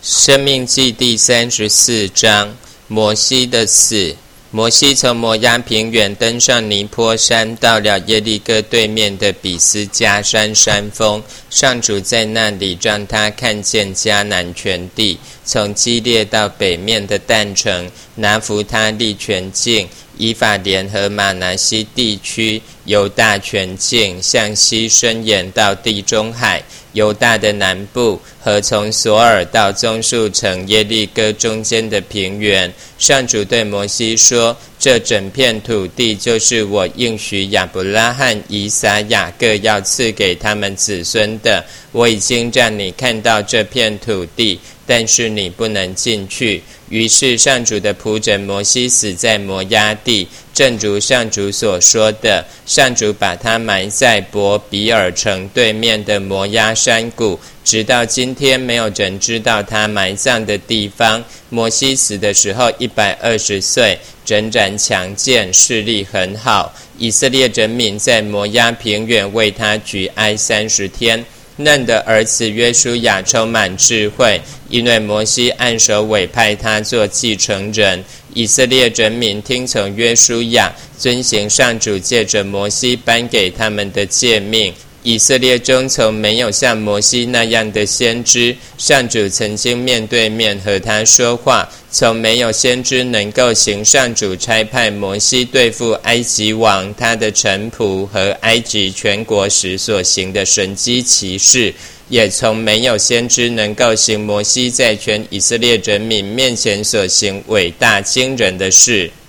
申命记第34章，摩西的死。摩西从摩押平原登上尼坡山，到了耶利哥对面的比斯加山山峰。上主在那里让他看见迦南全地，从基列到北面的但城、拿弗他利全境、以法莲和玛拿西地区、犹大全境，向西伸延到地中海。犹大的南部和从索尔到棕树城耶利哥中间的平原。上主对摩西说，这整片土地就是我应许亚伯拉罕、以撒、雅各要赐给他们子孙的。我已经让你看到这片土地，但是你不能进去。于是上主的仆人摩西死在摩押地，正如上主所说的。上主把他埋在伯比尔城对面的摩押山谷，直到今天没有人知道他埋葬的地方。摩西死的时候120岁，仍然强健，视力很好。以色列人民在摩押平原为他举哀30天。嫩的儿子约书亚充满智慧，因为摩西按手委派他做继承人。以色列人民听从约书亚，遵行上主借着摩西颁给他们的诫命。以色列中从没有像摩西那样的先知，上主曾经面对面和他说话，从没有先知能够行上主差派摩西对付埃及王、他的臣仆和埃及全国时所行的神迹奇事，也从没有先知能够行摩西在全以色列人民面前所行伟大惊人的事。